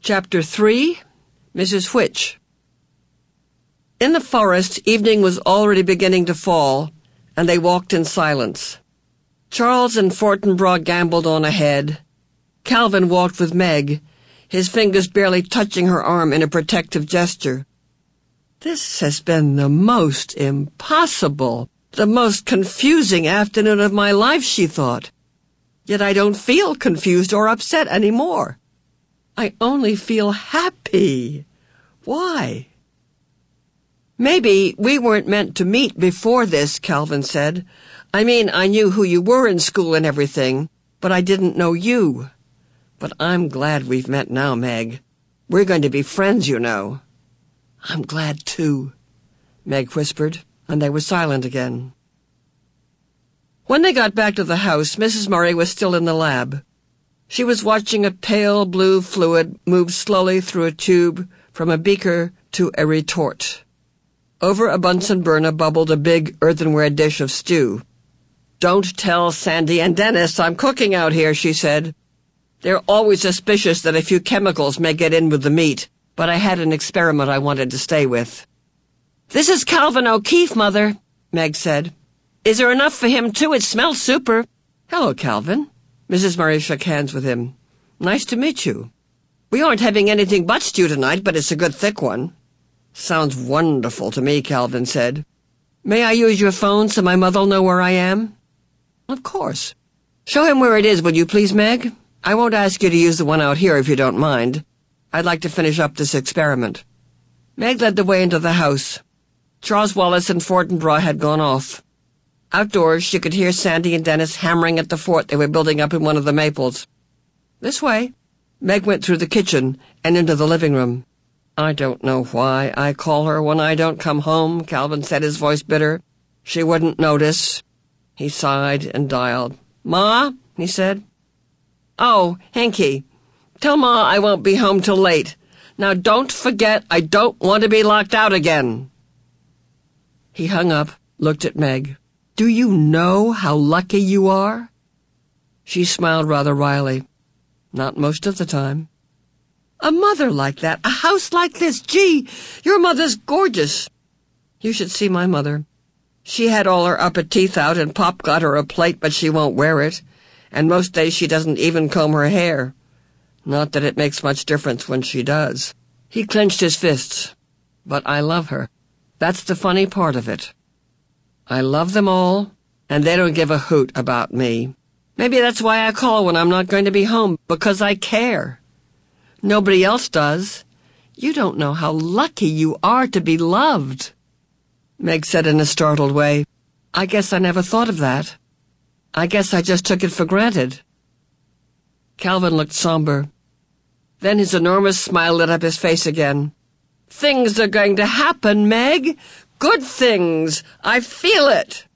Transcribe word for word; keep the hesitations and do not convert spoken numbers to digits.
Chapter three, Missus Which. In the forest, evening was already beginning to fall, and they walked in silence. Charles and Fortinbras gambled on ahead. Calvin walked with Meg, his fingers barely touching her arm in a protective gesture. This has been the most impossible, the most confusing afternoon of my life, she thought. Yet I don't feel confused or upset anymore. I only feel happy. Why? Maybe we weren't meant to meet before this, Calvin said. I mean, I knew who you were in school and everything, but I didn't know you. But I'm glad we've met now, Meg. We're going to be friends, you know. I'm glad, too, Meg whispered, and they were silent again. When they got back to the house, Missus Murray was still in the lab. She was watching a pale blue fluid move slowly through a tube from a beaker to a retort. Over a Bunsen burner bubbled a big earthenware dish of stew. "Don't tell Sandy and Dennis I'm cooking out here," she said. "They're always suspicious that a few chemicals may get in with the meat, but I had an experiment I wanted to stay with." "This is Calvin O'Keefe, Mother," Meg said. "Is there enough for him, too? It smells super." "Hello, Calvin." Missus Murray shook hands with him. "Nice to meet you. We aren't having anything but stew tonight, but it's a good thick one." "Sounds wonderful to me," Calvin said. "May I use your phone so my mother'll know where I am?" "Of course. Show him where it is, will you please, Meg? I won't ask you to use the one out here if you don't mind. I'd like to finish up this experiment." Meg led the way into the house. Charles Wallace and Fortinbras had gone off. Outdoors, she could hear Sandy and Dennis hammering at the fort they were building up in one of the maples. "This way." Meg went through the kitchen and into the living room. "I don't know why I call her when I don't come home," Calvin said, his voice bitter. "She wouldn't notice." He sighed and dialed. "Ma?" he said. "Oh, Henky. Tell Ma I won't be home till late. Now don't forget I don't want to be locked out again." He hung up, looked at Meg. "Do you know how lucky you are?" She smiled rather wryly. "Not most of the time." "A mother like that, a house like this, gee, your mother's gorgeous." "You should see my mother. She had all her upper teeth out, and Pop got her a plate, but she won't wear it, and most days she doesn't even comb her hair. Not that it makes much difference when she does." He clenched his fists. "But I love her. That's the funny part of it. I love them all, and they don't give a hoot about me. Maybe that's why I call when I'm not going to be home, because I care. Nobody else does. You don't know how lucky you are to be loved." Meg said in a startled way, "I guess I never thought of that. I guess I just took it for granted." Calvin looked somber. Then his enormous smile lit up his face again. "Things are going to happen, Meg. Good things. I feel it."